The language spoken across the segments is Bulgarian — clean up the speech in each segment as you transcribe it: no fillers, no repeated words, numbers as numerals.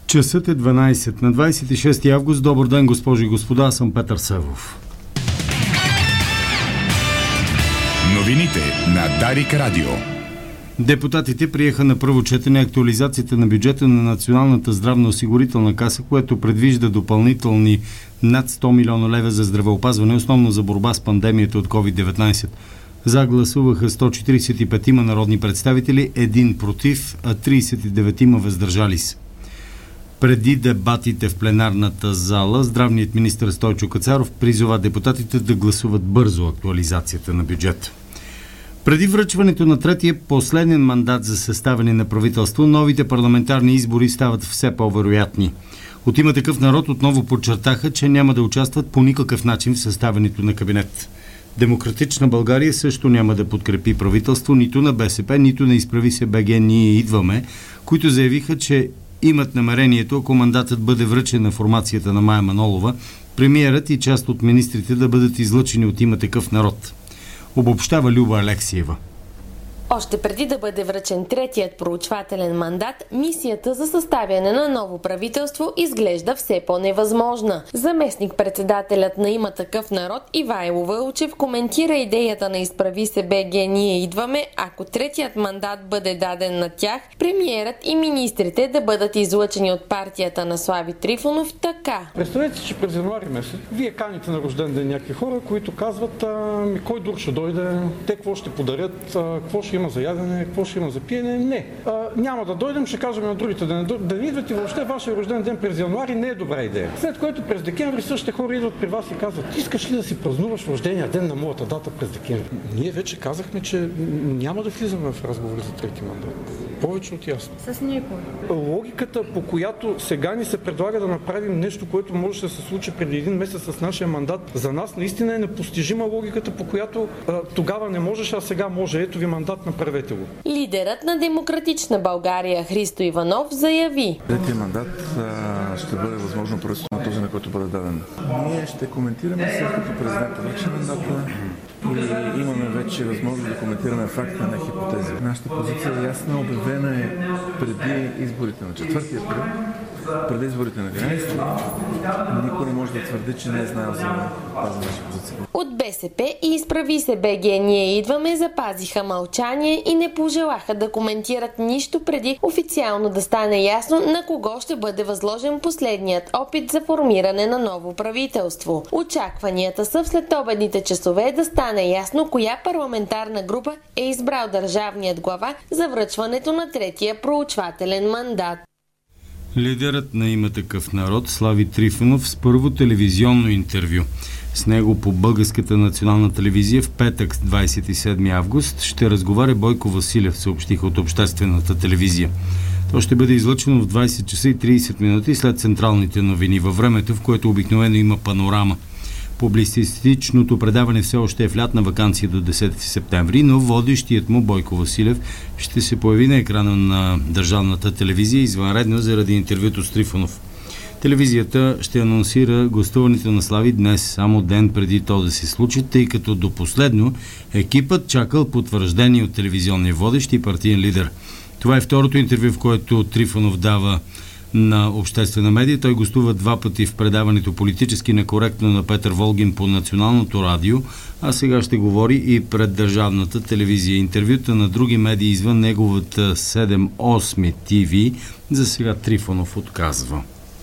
Часът е 12. На 26 август. Добър ден, госпожи и господа. Аз съм Петър Севов. Новините на Дарик Радио. Депутатите приеха на първо четене актуализацията на бюджета на Националната здравноосигурителна каса, което предвижда допълнителни над 100 милиона лева за здравеопазване, основно за борба с пандемията от COVID-19. За гласуваха 145 народни представители, 1 против, а 39 въздържали се. Преди дебатите в пленарната зала, здравният министър Стойчо Кацаров призова депутатите да гласуват бързо актуализацията на бюджета. Преди връчването на третия последен мандат за съставяне на правителство, новите парламентарни избори стават все по-вероятни. От Има такъв народ отново подчертаха, че няма да участват по никакъв начин в съставянето на кабинет. Демократична България също няма да подкрепи правителство нито на БСП, нито на Изправи се БГ Ние идваме, които заявиха, че имат намерението, ако мандатът бъде връчен на формацията на Мая Манолова, премиерът и част от министрите да бъдат излъчени от Има такъв народ. Обобщава Люба Алексиева. Още преди да бъде връчен третият проучвателен мандат, мисията за съставяне на ново правителство изглежда все по-невъзможна. Заместник-председателят на Има такъв народ Ивайло Вълчев коментира идеята на Изправи се БГ Ние идваме, ако третият мандат бъде даден на тях, премиерът и министрите да бъдат излъчени от партията на Слави Трифонов така. Представете си, че през януари месец вие каните на рожден ден някакви хора, които казват кой друг ще дойде, те какво ще подарят, какво ще има за ядене, какво ще има за пиене. Не. Няма да дойдем, ще кажем на другите да не идват и въобще вашия рожден ден през януари не е добра идея. След което през декември същите хора идват при вас и казват: искаш ли да си празнуваш рождения ден на моята дата през декември? Ние вече казахме, че няма да влизаме в разговори за трети мандат. Повече от ясно. С никой. Логиката, по която сега ни се предлага да направим нещо, което може да се случи преди един месец с нашия мандат, за нас наистина е непостижима логиката, по която тогава не можеш, а сега може. Ето ви мандат, направете го. Лидерът на Демократична България Христо Иванов заяви: третия мандат ще бъде възможно просто на този, на който бъде даден. Ние ще коментираме след като президента вече мандата и имаме вече възможност да коментираме факта на хипотези. Нашата позиция е ясна, обявена е преди изборите на 4 април, преди изборите на 11. Никой не може да твърди, че не е знаел за тази наша позиция. От БСП и Изправи се БГ Ние идваме запазиха мълчание и не пожелаха да коментират нищо преди официално да стане ясно на кого ще бъде възложен последният опит за формиране на ново правителство. Очакванията са в следобедните часове да стане ясно коя парламентарна група е избрал държавният глава за връчването на третия проучвателен мандат. Лидерът на Има такъв народ Слави Трифонов с първо телевизионно интервю. С него по Българската национална телевизия в петък, 27 август, ще разговаря Бойко Василев, съобщиха от обществената телевизия. То ще бъде излъчено в 20 часа и 30 минути след централните новини, във времето, в което обикновено има панорама. Публицистичното предаване все още е в лятна ваканция до 10 септември, но водещият му Бойко Василев ще се появи на екрана на държавната телевизия извънредно заради интервюто с Трифонов. Телевизията ще анонсира гостуването на Слави днес, само ден преди то да се случи, тъй като до последно екипът чакал потвърждение от телевизионния водещ и партиен лидер. Това е второто интервю, в което Трифонов дава на обществена медия. Той гостува 2 пъти в предаването Политически некоректно на Петър Волгин по Националното радио, а сега ще говори и пред държавната телевизия. Интервюта на други медии извън неговата 7/8 ТВ за сега Трифонов отказва.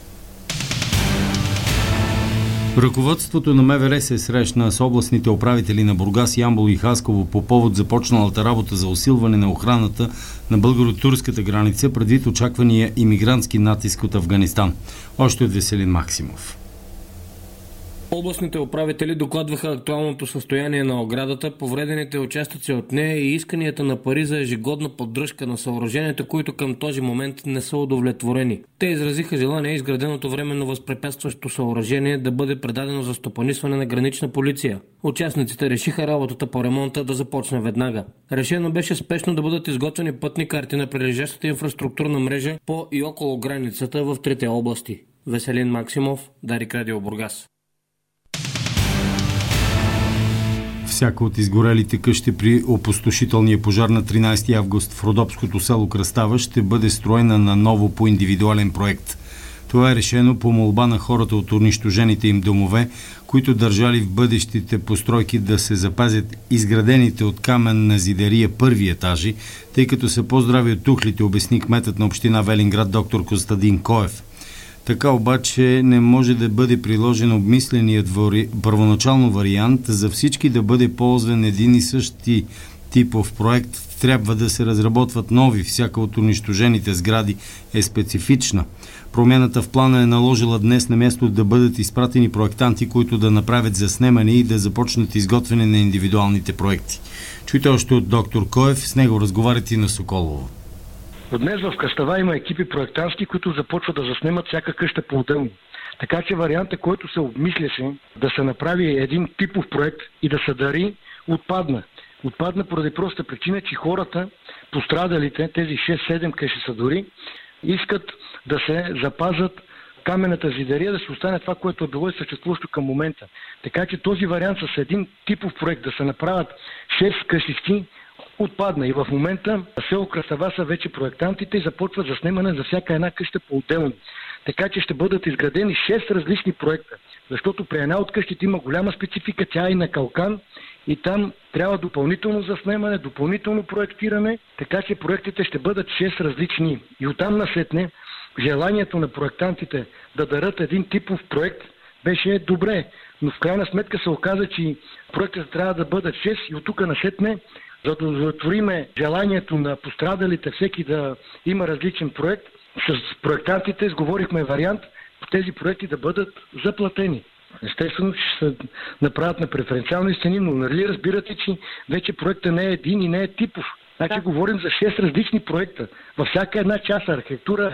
Ръководството на МВР се срещна с областните управители на Бургас, Ямбол и Хасково по повод започналата работа за усилване на охраната на българо-турската граница предвид очаквания имигрантски натиск от Афганистан. Още от Веселин Максимов. Областните управители докладваха актуалното състояние на оградата, повредените участъци от нея и исканията на пари за ежегодна поддръжка на съоръженията, които към този момент не са удовлетворени. Те изразиха желание изграденото временно възпрепятстващо съоръжение да бъде предадено за стопанисване на гранична полиция. Участниците решиха работата по ремонта да започне веднага. Решено беше спешно да бъдат изготвени пътни карти на прилежащата инфраструктурна мрежа по и около границата в 3 области. Веселин Максимов, Дарик Радио, Бургас. Всяка от изгорелите къщи при опустошителния пожар на 13 август в родопското село Кръстава ще бъде строена наново по индивидуален проект. Това е решено по молба на хората от унищожените им домове, които държали в бъдещите постройки да се запазят изградените от каменна зидария първи етажи, тъй като са по-здрави от тухлите, обясни кметът на община Велинград доктор Костадин Коев. Така обаче не може да бъде приложен обмисленият първоначално вариант за всички да бъде ползван един и същи типов проект. Трябва да се разработват нови. Всяка от унищожените сгради е специфична. Промяната в плана е наложила днес на място да бъдат изпратени проектанти, които да направят заснемане и да започнат изготвяне на индивидуалните проекти. Чуйте още от доктор Коев, с него разговарят и на Соколово. Днес в Кръстава има екипи проектантски, които започват да заснемат всяка къща по-отделно. Така че варианта, който се обмисляше да се направи един типов проект и да се дари, отпадна. Отпадна поради проста причина, че хората, пострадалите, тези 6-7 къщи са дори, искат да се запазят каменната зидария, да се остане това, което е било и съществуващо към момента. Така че този вариант с един типов проект да се направят 6 къщички отпадна и в момента село Кръстава са вече проектантите и започват заснемане за всяка една къща по-отделно. Така че ще бъдат изградени 6 различни проекта, защото при една от къщите има голяма специфика, тя е на калкан и там трябва допълнително заснемане, допълнително проектиране, така че проектите ще бъдат 6 различни. И оттам насетне желанието на проектантите да дарат един типов проект беше добре, но в крайна сметка се оказа, че проектите трябва да бъдат 6 и от тук насетне, за да удовлетвориме желанието на пострадалите всеки да има различен проект, с проектантите изговорихме вариант тези проекти да бъдат заплатени. Естествено, че ще се направят на преференциални цени, но нали разбирате, че вече проектът не е един и не е типов. Значи говорим за 6 различни проекта. Във всяка една част архитектура,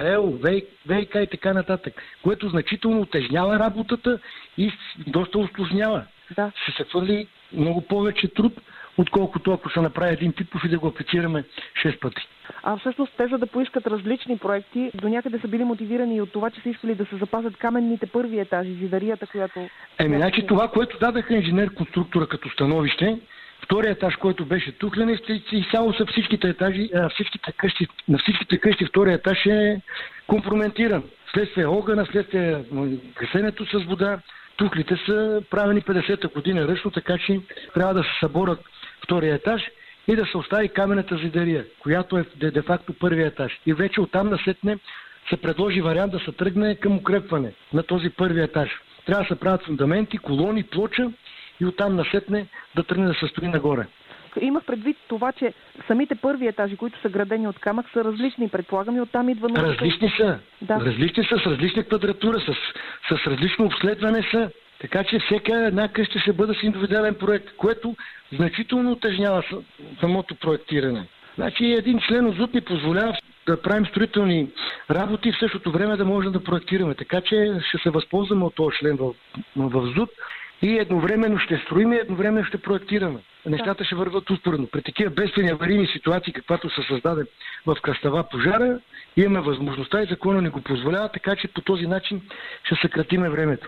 ВиК и така нататък, което значително утежнява работата и доста усложнява. Да. Ще се хвърли много повече труд, отколкото ако се направи един типов и да го аплицираме 6 пъти. А всъщност те, за да поискат различни проекти, до някъде са били мотивирани и от това, че са искали да се запазят каменните първи етажи, зидарията, която... Значи това, което дадаха инженер-конструктора като становище, втория етаж, който беше тухлен, и само са всичките етажи, на всичките къщи втория етаж е компрометиран. Следствие огъна, следствие гасенето с вода, тухлите са правени 50-та година ръчно, така че трябва да се съборят втория етаж и да се остави каменната зидария, която е де-факто първия етаж. И вече оттам насетне се предложи вариант да се тръгне към укрепване на този първи етаж. Трябва да се правят фундаменти, колони, плоча и оттам насетне да тръгне да се строи нагоре. Имах предвид това, че самите първи етажи, които са градени от камък, са различни, предполагам, и оттам идва... Различни са. Да. Различни са, с различна квадратура, с различно обследване са. Така че всяка една къща ще бъде с индивидуален проект, което значително утежнява самото проектиране. Значи един член от ЗУД ни позволява да правим строителни работи и в същото време да можем да проектираме. Така че ще се възползваме от този член в ЗУД и едновременно ще строим и едновременно ще проектираме. Нещата ще върват успоредно. При такива бедствени аварийни ситуации, каквато се създаде в Кръстава пожара, имаме възможността и закона ни го позволява, така че по този начин ще съкратиме времето.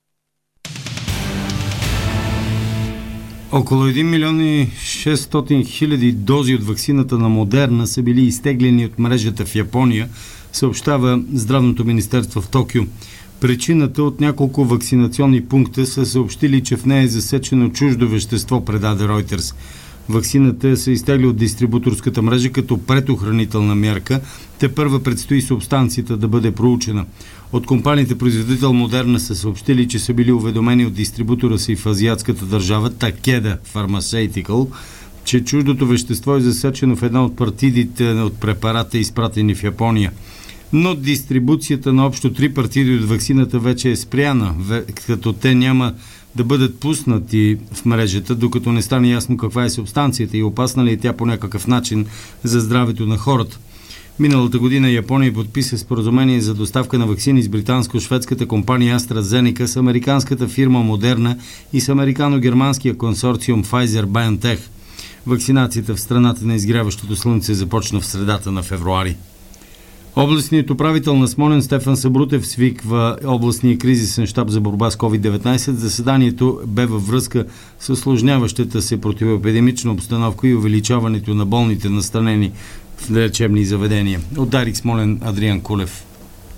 Около 1 милион и 600 хиляди дози от ваксината на Модерна са били изтеглени от мрежата в Япония, съобщава Здравното министерство в Токио. Причината от няколко вакцинационни пункта са съобщили, че в нея е засечено чуждо вещество, предаде Reuters. Ваксината се изтегли от дистрибуторската мрежа като предохранителна мярка. Тепърва предстои субстанцията да бъде проучена. От компаниите производител Модерна са съобщили, че са били уведомени от дистрибутора си в азиатската държава Takeda Pharmaceutical, че чуждото вещество е засечено в една от партидите от препарата, изпратени в Япония. Но дистрибуцията на общо 3 партиди от ваксината вече е спряна, като те няма да бъдат пуснати в мрежата, докато не стане ясно каква е субстанцията и опасна ли е тя по някакъв начин за здравето на хората. Миналата година Япония подписа споразумение за доставка на ваксини с британско-шведската компания AstraZeneca, с американската фирма Модерна и с американо-германския консорциум Pfizer-BioNTech. Вакцинацията в страната на изгряващото слънце започна в средата на февруари. Областният управител на Смолян Стефан Сабрутев свиква областния кризисен щаб за борба с COVID-19. Заседанието бе във връзка с усложняващата се противоепидемична обстановка и увеличаването на болните настанени в лечебни заведения. От Дарик Смолен, Адриан Кулев.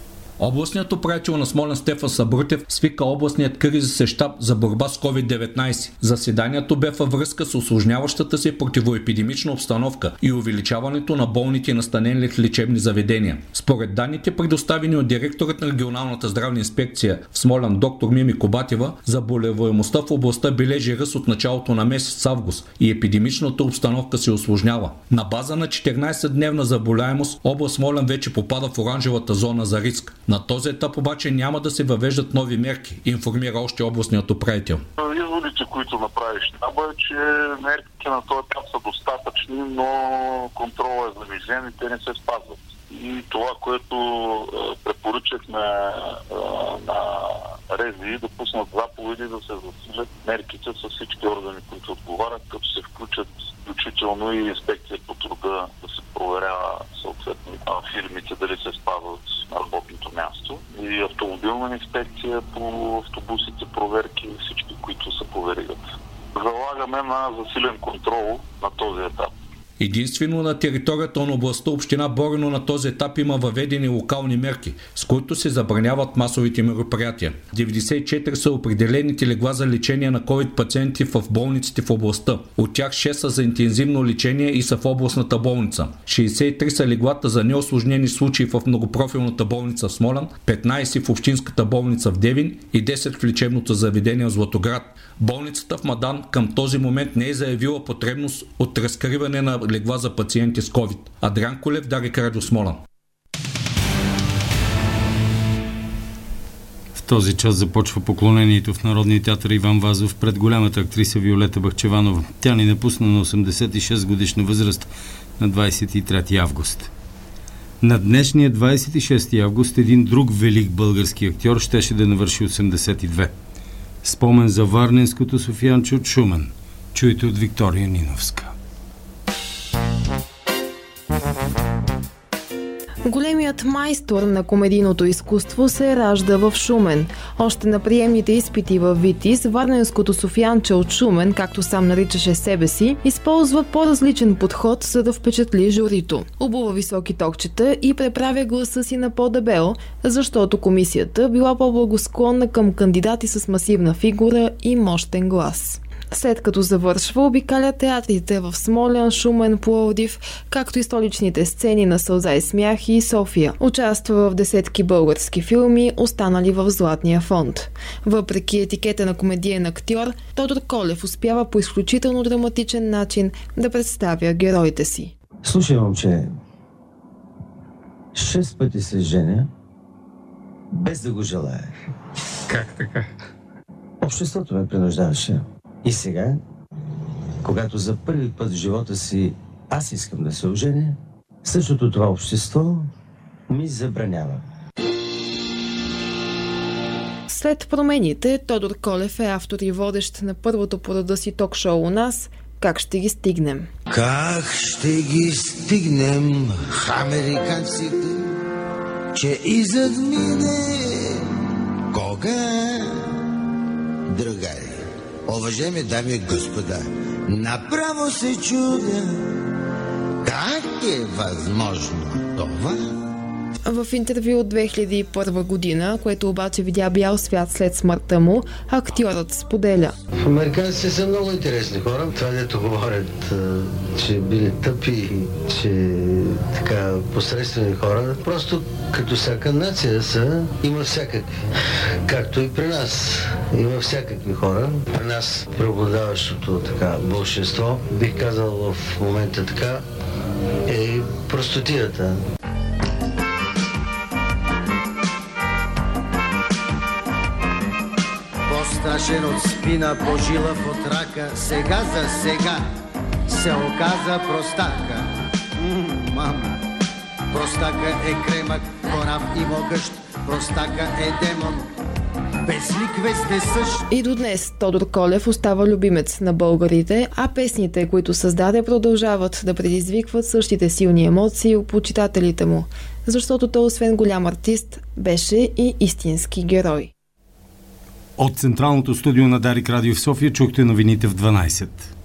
Областният управител на Смолян Стефан Събрутев свика областният кризисен щаб за борба с COVID-19. Заседанието бе във връзка с усложняващата се противоепидемична обстановка и увеличаването на болните и настанени в лечебни заведения. Според данните, предоставени от директорът на регионалната здравна инспекция в Смолян доктор Мими Кобатева, заболеваемостта в областта бележи ръст от началото на месец август и епидемичната обстановка се усложнява. На база на 14-дневна заболяемост, област Смолян вече попада в оранжевата зона за риск. На този етап обаче няма да се въвеждат нови мерки, информира още областният управител. Изводите, които направи щаба, е, че мерките на този етап са достатъчни, но контролът е завишен и те не се спазват. И това, което препоръчахме на РЗИ, да пуснат заповеди да се засилят мерките с всички органи, които отговарят, като се включат включително и инспекция по труда, да се проверява съответно фирмите дали се спазват на работното място, и автомобилна инспекция по автобусите, проверки, всички, които са по веригата. Залагаме на засилен контрол на този етап. Единствено на територията на областта община Борино на този етап има въведени локални мерки, с които се забраняват масовите мероприятия. 94 са определените легла за лечение на COVID пациенти в болниците в областта. От тях 6 са за интензивно лечение и са в областната болница. 63 са леглата за неосложнени случаи в многопрофилната болница в Смолян, 15 в общинската болница в Девин и 10 в лечебното заведение в Златоград. Болницата в Мадан към този момент не е заявила потребност от разкриване на легла за пациенти с COVID. Адриан Колев, Дарик Радио, Смолян. В този час започва поклонението в Народния театър Иван Вазов пред голямата актриса Виолета Бахчеванова. Тя ни напусна на 86 годишна възраст на 23 август. На днешния 26 август един друг велик български актьор щеше да навърши 82. Спомен за варненското софиянче от Шумен. Чуйте от Виктория Ниновска. Големият майстор на комедийното изкуство се ражда в Шумен. Още на приемните изпити във Витис, варненското софиянче от Шумен, както сам наричаше себе си, използва по-различен подход, за да впечатли журито. Обува високи токчета и преправя гласа си на по-дебел, защото комисията била по-благосклонна към кандидати с масивна фигура и мощен глас. След като завършва, обикаля театрите в Смолян, Шумен, Пловдив, както и столичните сцени на Сълза и смях и София. Участва в десетки български филми, останали в Златния фонд. Въпреки етикета на комедиен актьор, Тодор Колев успява по изключително драматичен начин да представя героите си. Слушай, момче, 6 пъти се женя, без да го желая. Как така? Обществото ме принуждаваше. И сега, когато за първи път в живота си аз искам да се оженя, същото това общество ми забранява. След промените, Тодор Колев е автор и водещ на първото по рода си ток-шоу у нас «Как ще ги стигнем». Как ще ги стигнем, американците, че иззад мине кога, другари? Уважаеми дами и господа, направо се чудя как е възможно това? В интервю от 2001 година, което обаче видя бял свят след смъртта му, актьорът споделя. Американците са много интересни хора. Това, дето говорят, че били тъпи, че така посредствени хора, просто като всяка нация са, има всякакви. Както и при нас. Има всякакви хора. При нас преобладаващото така болшинство, бих казал в момента така, е простотията. Страшен от спина, по жила под рака, сега за сега се оказа простака. Мама, простака е кремък, корав и могъщ, простака е демон, безлик вездесъщ. И до днес Тодор Колев остава любимец на българите, а песните, които създаде, продължават да предизвикват същите силни емоции у почитателите му, защото той, освен голям артист, беше и истински герой. От Централното студио на Дарик Радио в София чухте новините в 12.